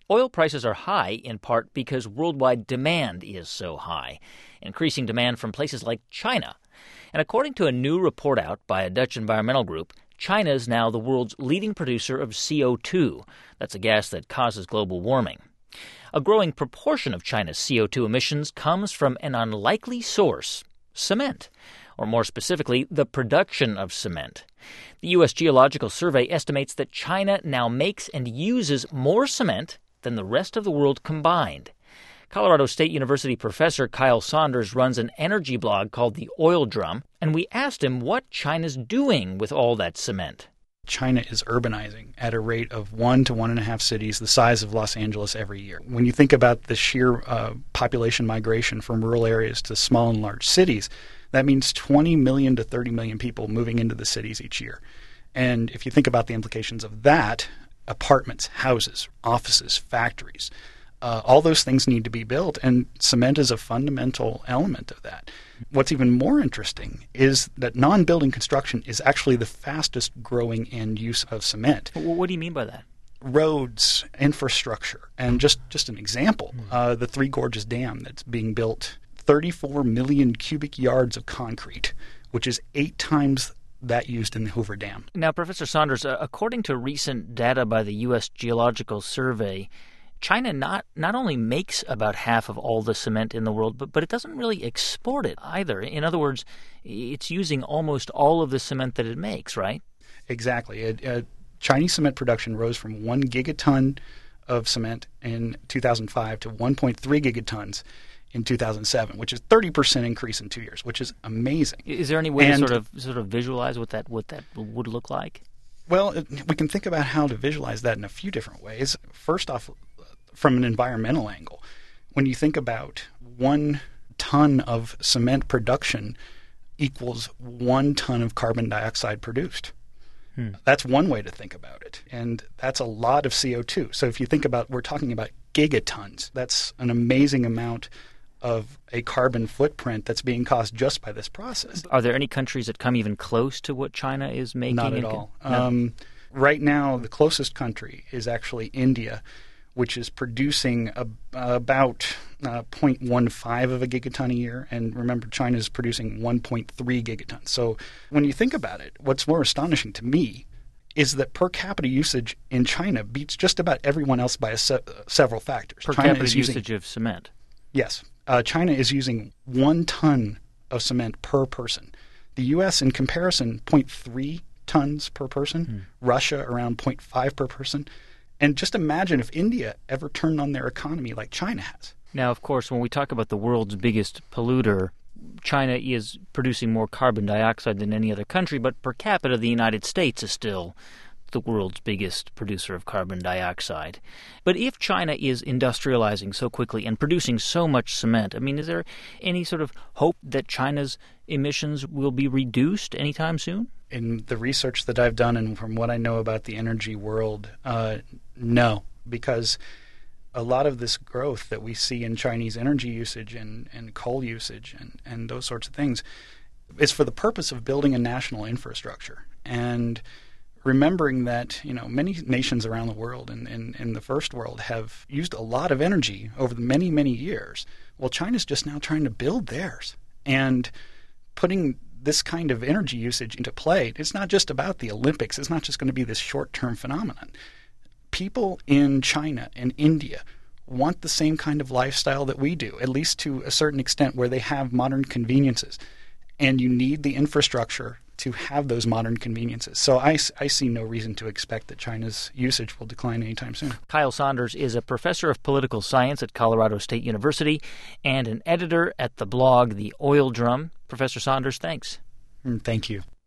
Oil prices are high in part because worldwide demand is so high, increasing demand from places like China. And according to a new report out by a Dutch environmental group, China is now the world's leading producer of CO2. That's a gas that causes global warming. A growing proportion of China's CO2 emissions comes from an unlikely source, cement, or more specifically, the production of cement. The U.S. Geological Survey estimates that China now makes and uses more cement than the rest of the world combined. Colorado State University professor Kyle Saunders runs an energy blog called The Oil Drum, and we asked him what China's doing with all that cement. China is urbanizing at a rate of 1 to 1.5 cities the size of Los Angeles every year. When you think about the sheer population migration from rural areas to small and large cities, that means 20 million to 30 million people moving into the cities each year. And if you think about the implications of that, apartments, houses, offices, factories, all those things need to be built, and cement is a fundamental element of that. What's even more interesting is that non-building construction is actually the fastest growing end use of cement. What do you mean by that? Roads, infrastructure, and just an example, the Three Gorges Dam that's being built, 34 million cubic yards of concrete, which is 8 times that used in the Hoover Dam. Now, Professor Saunders, according to recent data by the U.S. Geological Survey, China not only makes about half of all the cement in the world, but it doesn't really export it either. In other words, it's using almost all of the cement that it makes, right? Exactly. Chinese cement production rose from 1 gigaton of cement in 2005 to 1.3 gigatons in 2007, which is 30% increase in 2 years, which is amazing. Is there any way to sort of visualize what that would look like? Well, we can think about how to visualize that in a few different ways. First off, from an environmental angle, when you think about 1 ton of cement production equals 1 ton of carbon dioxide produced. That's one way to think about it, and that's a lot of CO2. So if you think about, we're talking about gigatons. That's an amazing amount of a carbon footprint that's being caused just by this process. Are there any countries that come even close to what China is making? Not at all. No? Right now, the closest country is actually India, which is producing about 0.15 of a gigaton a year. And remember, China is producing 1.3 gigatons. So when you think about it, what's more astonishing to me is that per capita usage in China beats just about everyone else by several factors. Per capita usage of cement? Yes. China is using 1 ton of cement per person. The U.S., in comparison, 0.3 tons per person. Russia, around 0.5 per person. And just imagine if India ever turned on their economy like China has. Now, of course, when we talk about the world's biggest polluter, China is producing more carbon dioxide than any other country, but per capita, the United States is still the world's biggest producer of carbon dioxide. But if China is industrializing so quickly and producing so much cement, I mean, is there any sort of hope that China's emissions will be reduced anytime soon? In the research that I've done and from what I know about the energy world, no, because a lot of this growth that we see in Chinese energy usage and coal usage and those sorts of things is for the purpose of building a national infrastructure. And remembering that, many nations around the world and in the first world have used a lot of energy over the many, many years. Well, China's just now trying to build theirs. And putting this kind of energy usage into play, it's not just about the Olympics. It's not just going to be this short-term phenomenon. People in China and India want the same kind of lifestyle that we do, at least to a certain extent where they have modern conveniences. And you need the infrastructure to have those modern conveniences. So I see no reason to expect that China's usage will decline anytime soon. Kyle Saunders is a professor of political science at Colorado State University and an editor at the blog The Oil Drum. Professor Saunders, thanks. Thank you.